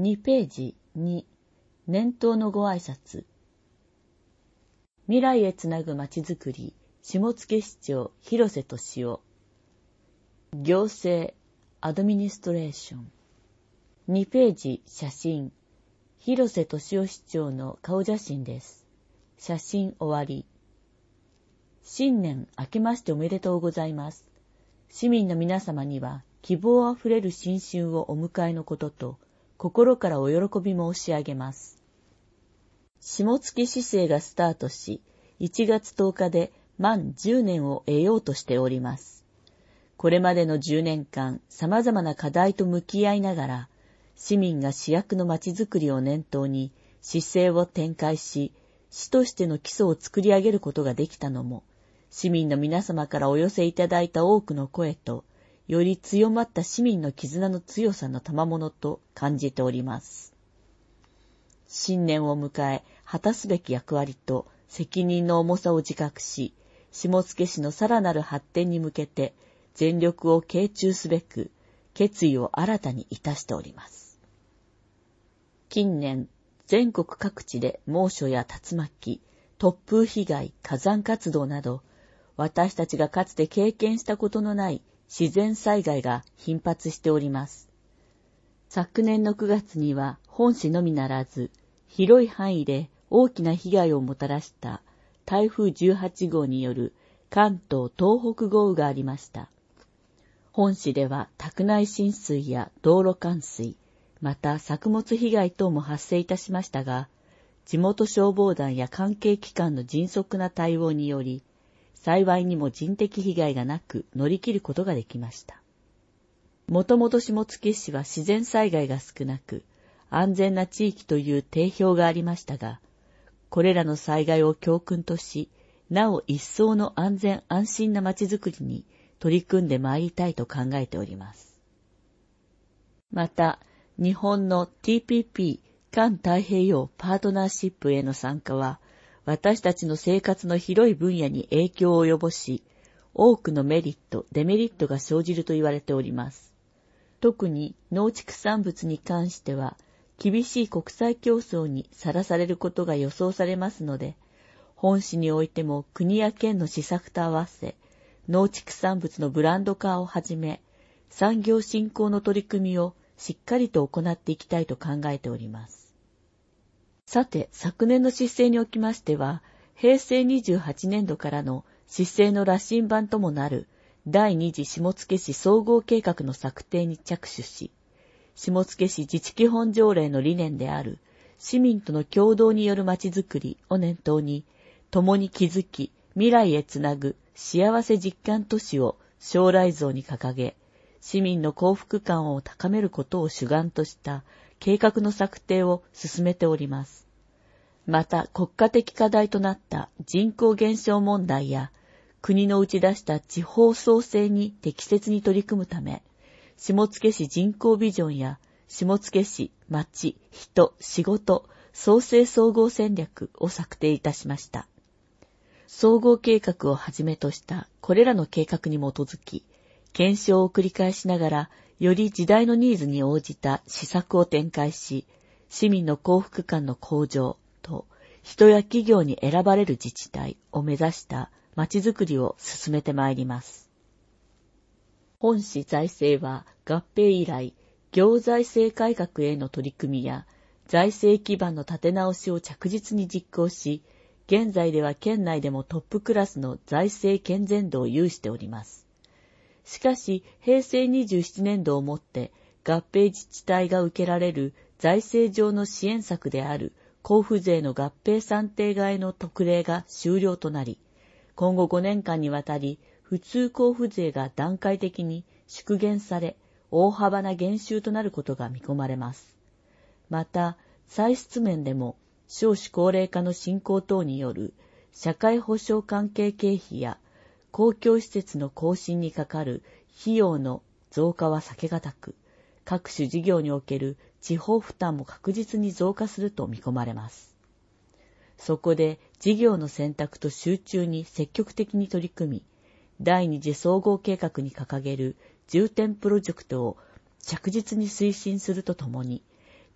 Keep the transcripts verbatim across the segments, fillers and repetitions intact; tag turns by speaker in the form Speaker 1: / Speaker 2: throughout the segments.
Speaker 1: にページに、年頭のご挨拶。未来へつなぐまちづくり、下野市長広瀬俊夫。行政、アドミニストレーション。にページ写真。広瀬俊夫市長の顔写真です。写真終わり。新年明けましておめでとうございます。市民の皆様には希望あふれる新春をお迎えのことと、心からお喜び申し上げます。下野市政がスタートし、いちがつとおかで満じゅうねんを得ようとしております。これまでのじゅうねんかん、様々な課題と向き合いながら、市民が主役のまちづくりを念頭に市政を展開し、市としての基礎を作り上げることができたのも、市民の皆様からお寄せいただいた多くの声と、より強まった市民の絆の強さの賜物と感じております。新年を迎え、果たすべき役割と責任の重さを自覚し、下野市のさらなる発展に向けて全力を傾注すべく、決意を新たにいたしております。近年、全国各地で猛暑や竜巻、突風被害、火山活動など、私たちがかつて経験したことのない自然災害が頻発しております。昨年のくがつには本市のみならず、広い範囲で大きな被害をもたらした台風じゅうはちごうによる関東・東北豪雨がありました。本市では宅内浸水や道路冠水、また作物被害等も発生いたしましたが、地元消防団や関係機関の迅速な対応により、幸いにも人的被害がなく乗り切ることができました。もともと下野市は自然災害が少なく、安全な地域という定評がありましたが、これらの災害を教訓とし、なお一層の安全安心な街づくりに取り組んでまいりたいと考えております。また、日本の ティーピーピー 環太平洋パートナーシップへの参加は、私たちの生活の広い分野に影響を及ぼし、多くのメリット、デメリットが生じると言われております。特に農畜産物に関しては、厳しい国際競争にさらされることが予想されますので、本市においても国や県の施策と合わせ、農畜産物のブランド化をはじめ、産業振興の取り組みをしっかりと行っていきたいと考えております。さて、昨年の市政におきましては、へいせいにじゅうはちねんどからの市政の羅針盤ともなる第二次下野市総合計画の策定に着手し、下野市自治基本条例の理念である市民との共同によるまちづくりを念頭に、共に築き、未来へつなぐ幸せ実感都市を将来像に掲げ、市民の幸福感を高めることを主眼とした計画の策定を進めております。また国家的課題となった人口減少問題や国の打ち出した地方創生に適切に取り組むため、下野市人口ビジョンや下野市町、人、仕事、創生総合戦略を策定いたしました。総合計画をはじめとしたこれらの計画に基づき、検証を繰り返しながら、より時代のニーズに応じた施策を展開し、市民の幸福感の向上と、人や企業に選ばれる自治体を目指したまちづくりを進めてまいります。本市財政は合併以来、行財政改革への取り組みや、財政基盤の立て直しを着実に実行し、現在では県内でもトップクラスの財政健全度を有しております。しかし、へいせいにじゅうななねんどをもって合併自治体が受けられる財政上の支援策である交付税の合併算定外の特例が終了となり、今後ごねんかんにわたり普通交付税が段階的に縮減され、大幅な減収となることが見込まれます。また、歳出面でも少子高齢化の進行等による社会保障関係経費や公共施設の更新にかかる費用の増加は避けがたく、各種事業における地方負担も確実に増加すると見込まれます。そこで事業の選択と集中に積極的に取り組み、第二次総合計画に掲げる重点プロジェクトを着実に推進するとともに、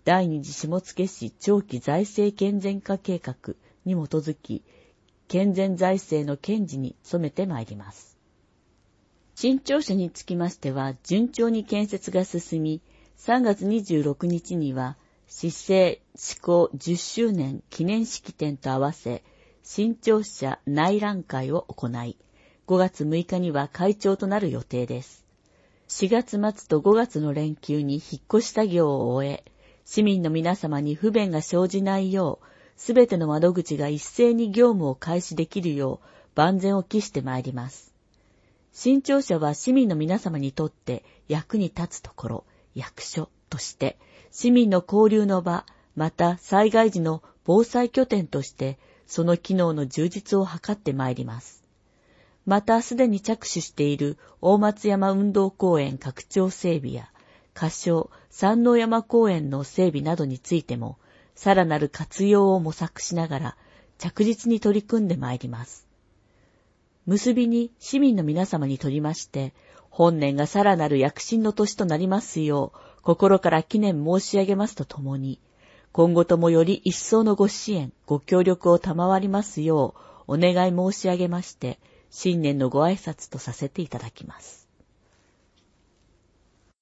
Speaker 1: 第二次下野市長期財政健全化計画に基づき、健全財政の堅持に努めてまいります。新庁舎につきましては、順調に建設が進み、さんがつにじゅうろくにちには、市政施行じゅっしゅうねん記念式典と合わせ、新庁舎内覧会を行い、ごがつむいかには開庁となる予定です。しがつまつとごがつの連休に引っ越し作業を終え、市民の皆様に不便が生じないよう、すべての窓口が一斉に業務を開始できるよう万全を期してまいります。新庁舎は市民の皆様にとって役に立つところ、役所として、市民の交流の場、また災害時の防災拠点として、その機能の充実を図ってまいります。またすでに着手している大松山運動公園拡張整備や、仮称山王山公園の整備などについても、さらなる活用を模索しながら着実に取り組んでまいります。結びに市民の皆様にとりまして、本年がさらなる躍進の年となりますよう、心から祈念申し上げますとともに、今後ともより一層のご支援、ご協力を賜りますよう、お願い申し上げまして、新年のご挨拶とさせていただきます。